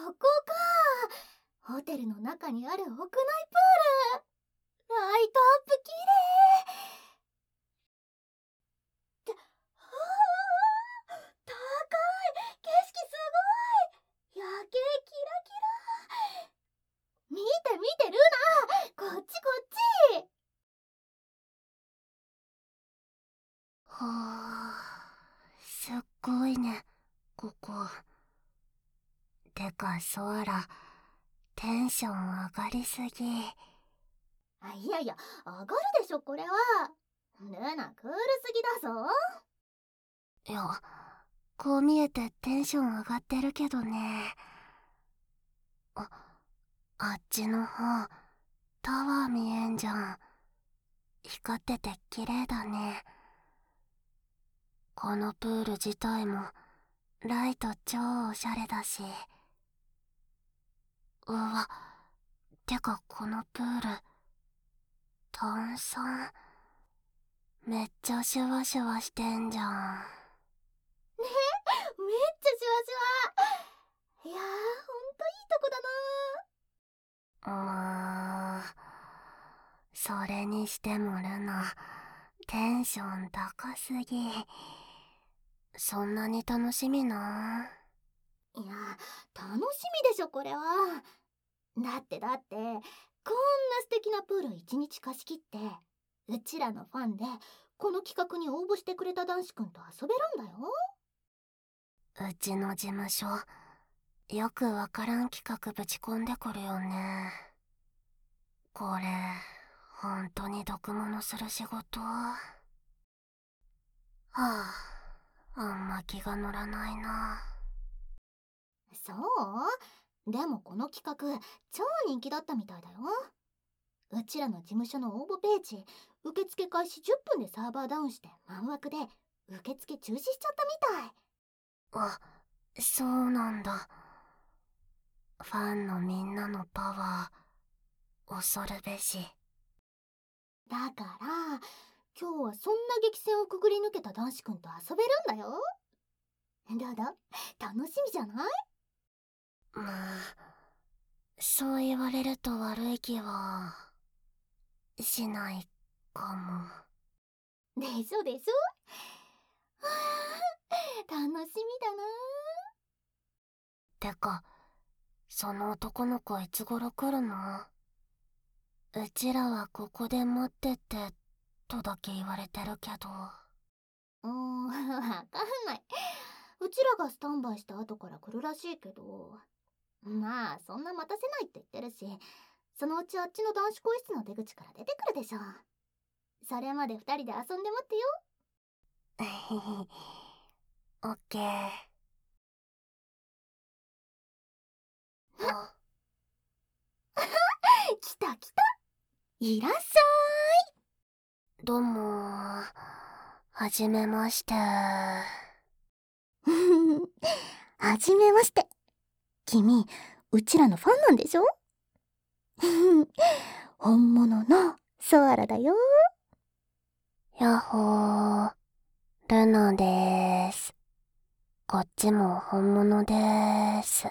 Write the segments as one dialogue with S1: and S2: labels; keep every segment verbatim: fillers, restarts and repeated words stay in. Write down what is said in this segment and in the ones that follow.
S1: こか。ホテルの中にある屋内プール。ライトアップきれい。って、はあ、高い。景色すごい。夜景キラキラ。見て見てルナ、こっちこっち。
S2: はあ、すっごいね、ここ。てかソアラ、テンション上がりすぎ。
S1: あ、いやいや、上がるでしょこれは。ルナクールすぎだぞ。
S2: いや、こう見えてテンション上がってるけどね。あ、あっちの方、タワー見えんじゃん。光ってて綺麗だね。このプール自体もライト超おしゃれだし。うわ、てかこのプール炭酸めっちゃシュワシュワしてんじゃん。
S1: ね、めっちゃシュワシュワ。いやー、ほんといいとこだな。
S2: うーん、それにしてもルナ、テンション高すぎ。そんなに楽しみな。
S1: いや、楽しみでしょこれは。だってだってこんな素敵なプール一日貸し切って、うちらのファンでこの企画に応募してくれた男子くんと遊べるんだよ。
S2: うちの事務所、よくわからん企画ぶち込んでくるよね。これ、ほんとに毒物する仕事？はあ、あんま気が乗らないな。
S1: そう？でもこの企画超人気だったみたいだよ。うちらの事務所の応募ページ、受付開始じゅっぷんでサーバーダウンして満枠で受付中止しちゃったみたい。
S2: あ、そうなんだ。ファンのみんなのパワー、恐るべし。
S1: だから今日はそんな激戦をくぐり抜けた男子くんと遊べるんだよ。どうだ、楽しみじゃない？
S2: まあ、そう言われると悪い気はしないかも。
S1: でしょでしょ。はあ、楽しみだな。
S2: てか、その男の子いつ頃来るの？うちらはここで待っててとだけ言われてるけど。
S1: うーん、わかんない。うちらがスタンバイした後から来るらしいけど、まあそんな待たせないって言ってるし、そのうちあっちの男子更衣室の出口から出てくるでしょ。それまで二人で遊んで待ってよ。
S2: オッケー。あ、
S1: 来た来た。いらっし
S2: どうも、はじめまして。
S1: ゃい。はじめまして。君、うちらのファンなんでしょ？本物のソアラだよ。
S2: やっほー、ルナでーす。こっちも本物でーす。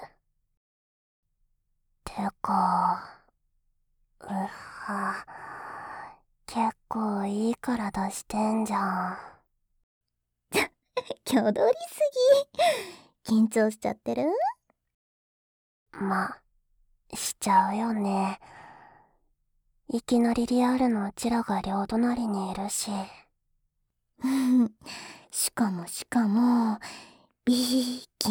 S2: てか、うっは、結構いい体してんじゃん。
S1: 挙動りすぎ。緊張しちゃってる？
S2: ま、しちゃうよね。いきなりリアルのうちらが両隣にいるし。
S1: しかもしかも、ビキニ。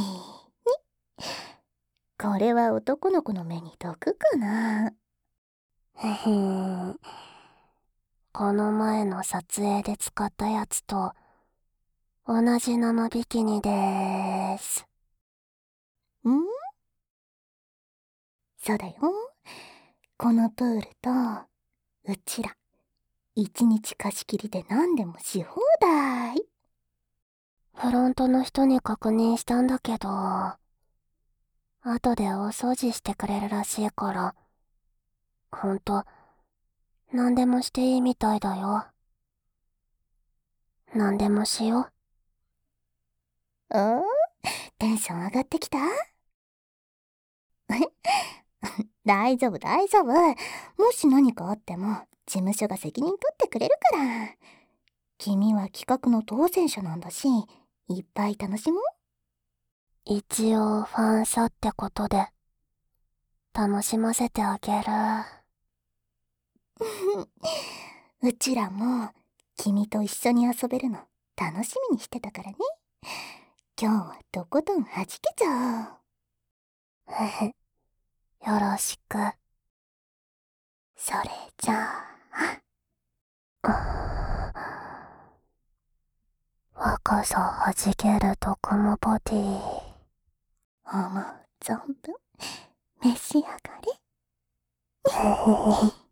S1: これは男の子の目に毒かな？
S2: へへー。この前の撮影で使ったやつと同じ生ビキニでーす。
S1: ん？そうだよ。このプールと、うちら、一日貸し切りで何でもし放題。
S2: フロントの人に確認したんだけど、後で大掃除してくれるらしいから、ほんと、何でもしていいみたいだよ。何でもしよ
S1: おー、テンション上がってきた？ 大丈夫大丈夫。もし何かあっても事務所が責任取ってくれるから。君は企画の当選者なんだし、いっぱい楽しもう。
S2: 一応ファンサってことで楽しませてあげる。
S1: うちらも君と一緒に遊べるの楽しみにしてたからね。今日はとことん弾けちゃおう。
S2: へへ、よろしく。
S1: それじゃ
S2: あ、若さはじける毒もボディ。
S1: 思う存分召し上がれ。
S2: へへへ。